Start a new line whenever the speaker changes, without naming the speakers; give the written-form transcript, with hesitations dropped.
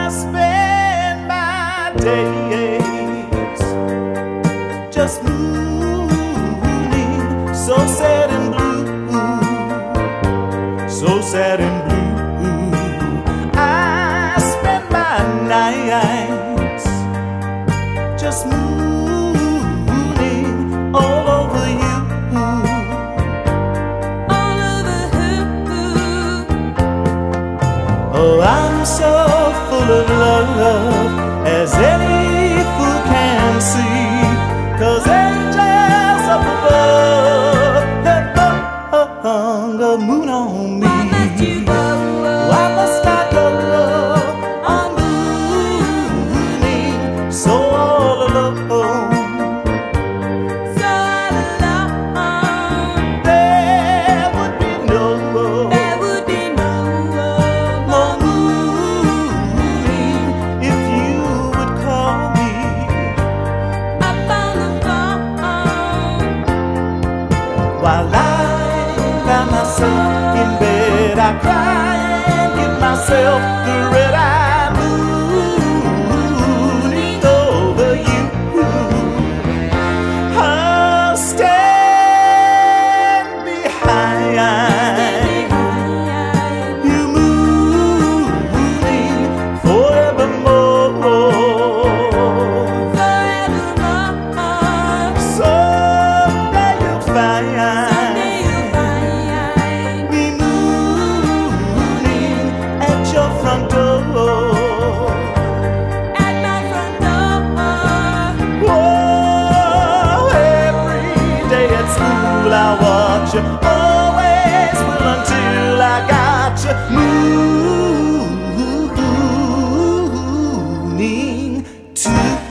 spend my days just mooning, so sad and blue, so sad and blue. I spend my nights just mooning all over you. Oh, I'm so full of love, as any fool can see, 'cause angels up above have hung the moon on me.
Why must you go?
Why must I go on mooning so all alone?
So alone.
There would be no
There would be no
more mooning if you would call me.
up on the phone.
While lying by myself in bed, I cry and give myself the red eye mooning over you. I'll stand behind you mooning forevermore.
Forevermore.
Someday you'll find
Someday you'll find
me mooning at your front door.
at my front door.
Whoa, every day at school I watch you, always will until I got you mooning too.